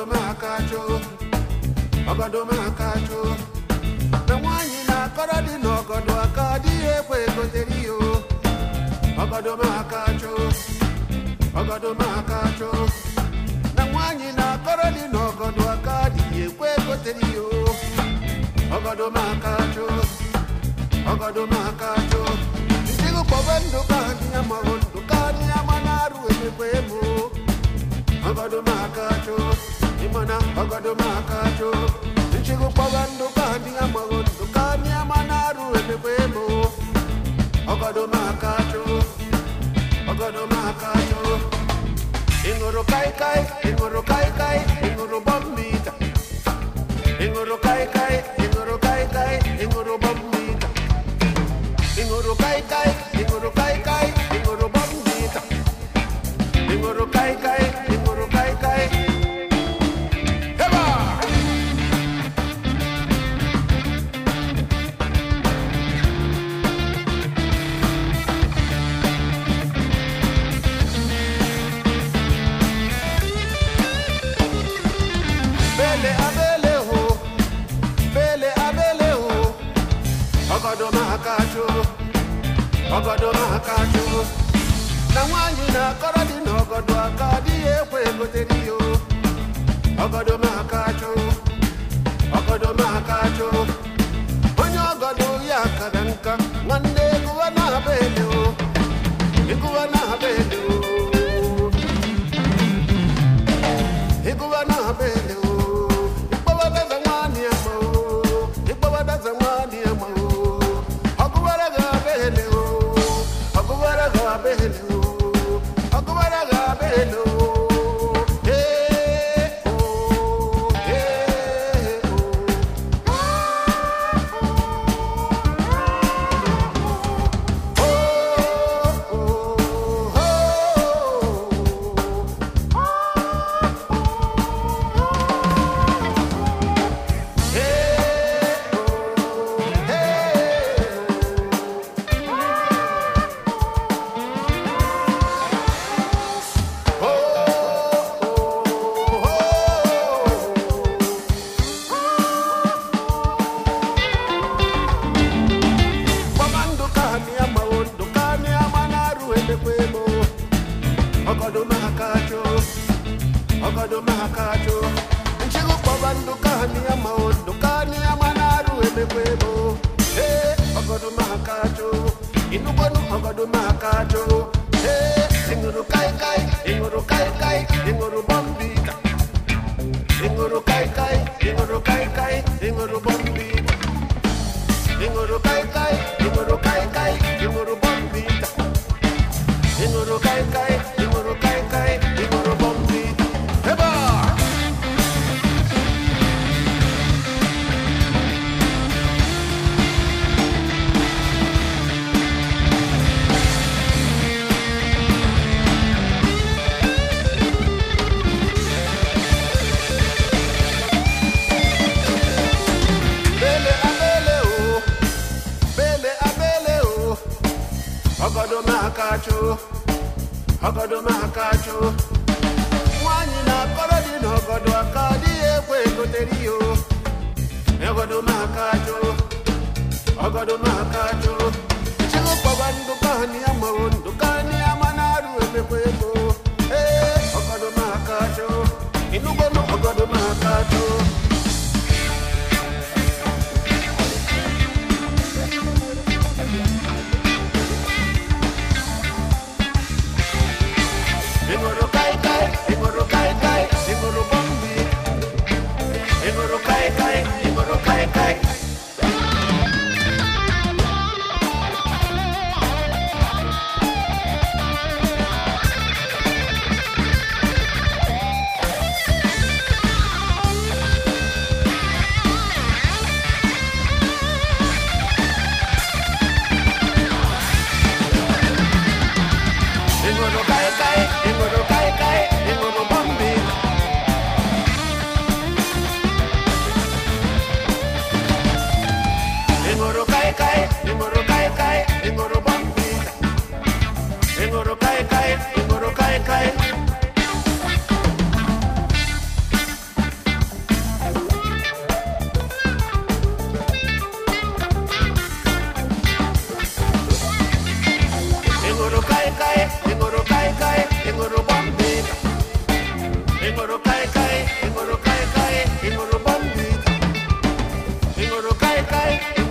Ogodo makacho na nwanyi na akọrọ dị n'ọgọdọ aka dị ekwe gotere yo. Ogodo makacho na nwanyi na akọrọ dị n'ọgọdọ aka dị ekwe gotere yo. Ogodo makacho ndigo kpọbendo ka dị amarondo ka dị amanaru emekwe mo. Ogodo makacho imana ogodo makacho ndigo kpọbendo ka dị amarondo ka dị amanaru emekwe mo. Ogodo makacho ingoro kai ingoro bombita ingoro kai ingoro bombita ingoro kai ingoro bombita ingoro kai heba Ogodo makacho na nwanyi na akọrọ dị n'ọgọdọ aka dị ekwe gotere yo. Ogodo makacho onye ọgọdọ ya kara nka nwanne egụwa na-abele o egụwa na-abele o ikpọbadaza nwanyị ama o ikpọbadaza nwanyị ama o ọgụwara ga-abele o ọgụwara ga-abele o ọgụwara ga-abele o Ogodo makacho nchigo kpọbando kahani ama ondo kahani ama naru emekwebo. Ogodo makacho inugonu ogodo makacho ingoro kai ingoro bombita ingoro kai ingoro bombita ingoro kai ingoro bombita ingoro kai ingoro bombita heba Ogodo makacho nwanyi na akọrọ dị n'ọgọdọ aka dị ekwe gotere yo. Ogodo makacho chigo kpọbando kahani ama ondo kahani ama naru emekwe ego. Ogodo makacho inugonu ogodo makacho ingoro kai ingoro bombi ingoro kai ingoro kai kai